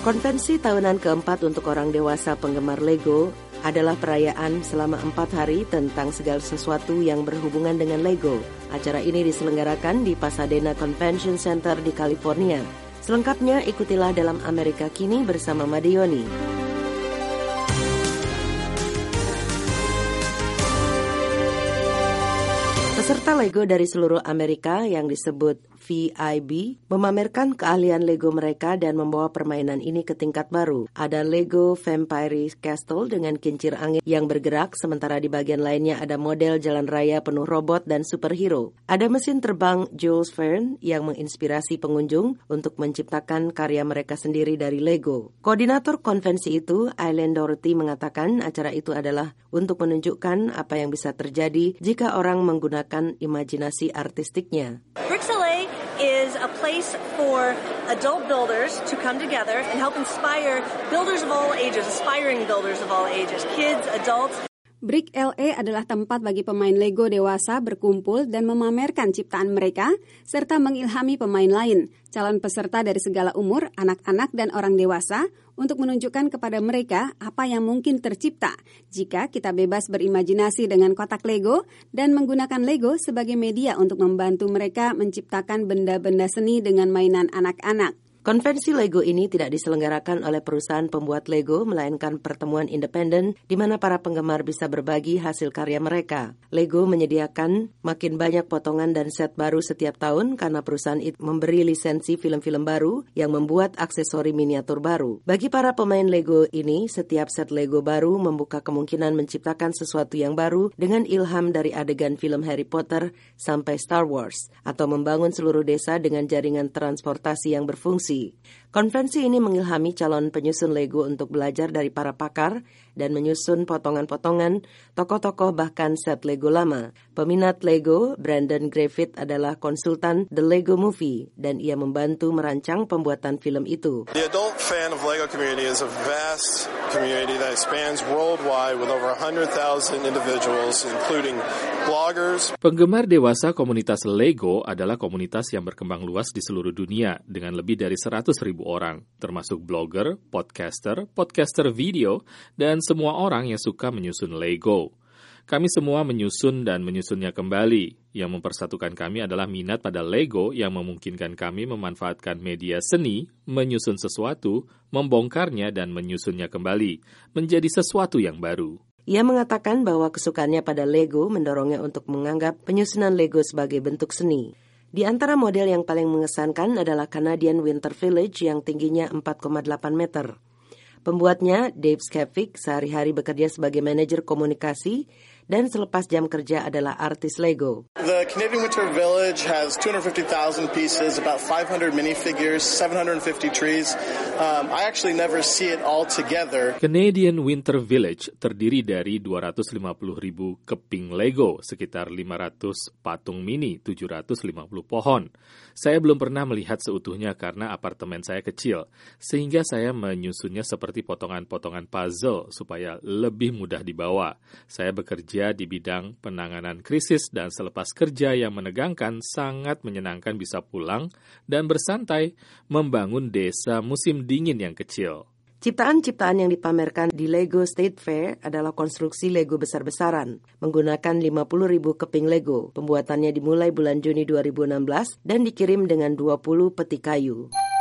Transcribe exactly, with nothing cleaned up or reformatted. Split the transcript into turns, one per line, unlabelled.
Konvensi tahunan keempat untuk orang dewasa penggemar Lego adalah perayaan selama empat hari tentang segala sesuatu yang berhubungan dengan Lego. Acara ini diselenggarakan di Pasadena Convention Center di California. Selengkapnya ikutilah dalam Amerika Kini bersama Madioni. Peserta Lego dari seluruh Amerika yang disebut V I B memamerkan keahlian Lego mereka dan membawa permainan ini ke tingkat baru. Ada Lego Vampire Castle dengan kincir angin yang bergerak, sementara di bagian lainnya ada model jalan raya penuh robot dan superhero. Ada mesin terbang Jules Verne yang menginspirasi pengunjung untuk menciptakan karya mereka sendiri dari Lego. Koordinator konvensi itu, Eileen Doherty, mengatakan acara itu adalah untuk menunjukkan apa yang bisa terjadi jika orang menggunakan imajinasi artistiknya.
Brixelay is a place for adult builders to come together and help inspire builders of all ages, aspiring builders of all ages, kids, adults.
Brick L A adalah tempat bagi pemain Lego dewasa berkumpul dan memamerkan ciptaan mereka, serta mengilhami pemain lain, calon peserta dari segala umur, anak-anak dan orang dewasa, untuk menunjukkan kepada mereka apa yang mungkin tercipta jika kita bebas berimajinasi dengan kotak Lego dan menggunakan Lego sebagai media untuk membantu mereka menciptakan benda-benda seni dengan mainan anak-anak.
Konvensi Lego ini tidak diselenggarakan oleh perusahaan pembuat Lego, melainkan pertemuan independen di mana para penggemar bisa berbagi hasil karya mereka. Lego menyediakan makin banyak potongan dan set baru setiap tahun karena perusahaan itu memberi lisensi film-film baru yang membuat aksesori miniatur baru. Bagi para pemain Lego ini, setiap set Lego baru membuka kemungkinan menciptakan sesuatu yang baru dengan ilham dari adegan film Harry Potter sampai Star Wars, atau membangun seluruh desa dengan jaringan transportasi yang berfungsi. Konvensi ini mengilhami calon penyusun Lego untuk belajar dari para pakar dan menyusun potongan-potongan, tokoh-tokoh bahkan set Lego lama. Peminat Lego, Brandon Griffith, adalah konsultan The Lego Movie dan ia membantu merancang pembuatan film itu.
The adult fan of Lego community is a vast community that spans worldwide with over one hundred thousand individuals including bloggers.
Penggemar dewasa komunitas Lego adalah komunitas yang berkembang luas di seluruh dunia dengan lebih dari seratus ribu orang, termasuk blogger, podcaster, podcaster video, dan semua orang yang suka menyusun Lego. Kami semua menyusun dan menyusunnya kembali. Yang mempersatukan kami adalah minat pada Lego yang memungkinkan kami memanfaatkan media seni, menyusun sesuatu, membongkarnya dan menyusunnya kembali, menjadi sesuatu yang baru.
Ia mengatakan bahwa kesukaannya pada Lego mendorongnya untuk menganggap penyusunan Lego sebagai bentuk seni. Di antara model yang paling mengesankan adalah Canadian Winter Village yang tingginya empat koma delapan meter. Pembuatnya, Dave Skepvik, sehari-hari bekerja sebagai manajer komunikasi dan selepas jam kerja adalah artis Lego.
The Canadian Winter Village has two hundred fifty thousand pieces, about five hundred minifigures, seven hundred fifty trees. Um, I actually never see it all together.
Canadian Winter Village terdiri dari dua ratus lima puluh ribu keping Lego, sekitar lima ratus patung mini, tujuh ratus lima puluh pohon. Saya belum pernah melihat seutuhnya karena apartemen saya kecil, sehingga saya menyusunnya seperti potongan-potongan puzzle supaya lebih mudah dibawa. Saya bekerja di bidang penanganan krisis dan selepas kerja yang menegangkan sangat menyenangkan bisa pulang dan bersantai membangun desa musim dingin yang kecil.
Ciptaan-ciptaan yang dipamerkan di Lego State Fair adalah konstruksi Lego besar-besaran, menggunakan lima puluh ribu keping Lego. Pembuatannya dimulai bulan Juni dua ribu enam belas dan dikirim dengan dua puluh peti kayu.